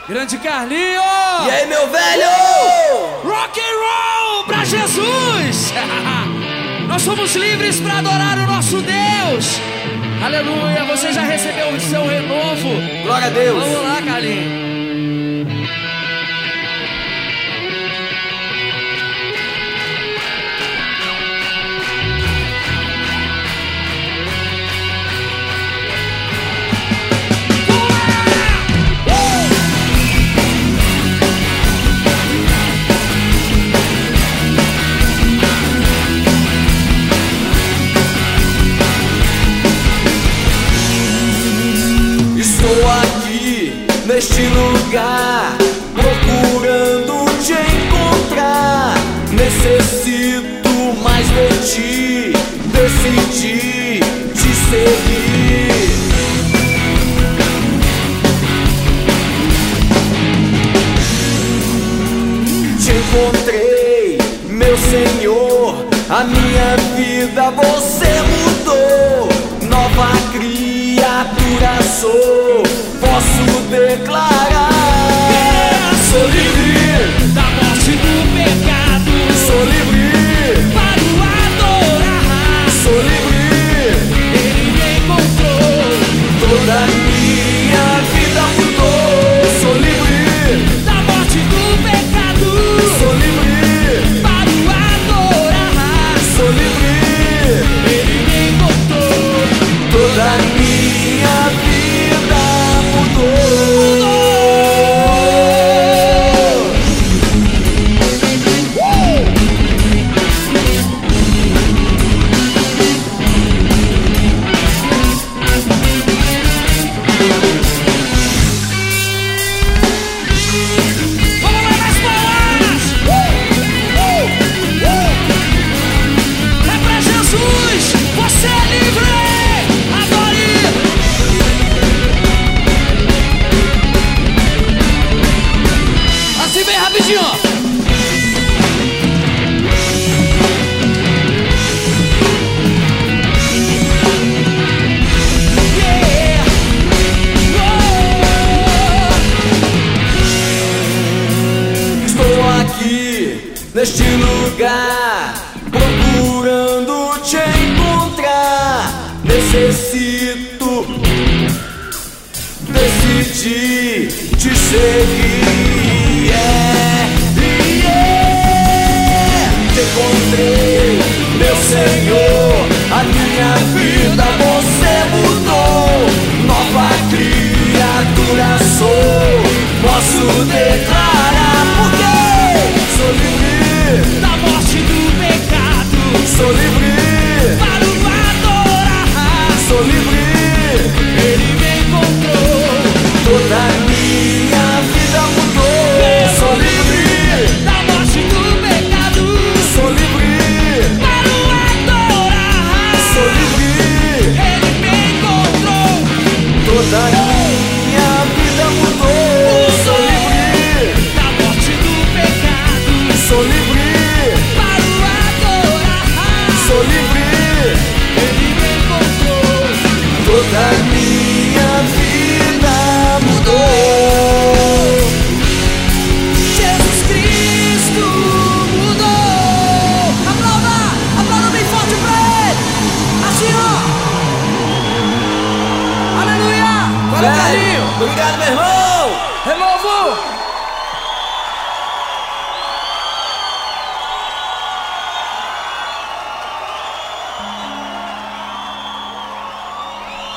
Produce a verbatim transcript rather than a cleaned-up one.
Grande Carlinho! E aí, meu velho? Rock and roll pra Jesus! Nós somos livres pra adorar o nosso Deus! Aleluia! Você já recebeu o seu renovo? Glória a Deus! Vamos lá, Carlinho! Neste lugar, procurando te encontrar. Necessito mais de ti, decidi te seguir. Te encontrei, meu Senhor, a minha vida você mudou. Nova criatura sou, posso declarar. Sou livre da morte do pecado. Sou livre para o adorar. Sou livre, Ele me encontrou. Toda a minha vida mudou. Sou livre da morte do pecado. Sou livre para o adorar. Sou livre, Ele me encontrou. Toda a minha vida mudou. Neste lugar, procurando te encontrar. Necessito, decidi te seguir. Yeah, yeah. Te encontrei, meu Senhor, a minha vida você mudou. Nova criatura sou, posso declarar.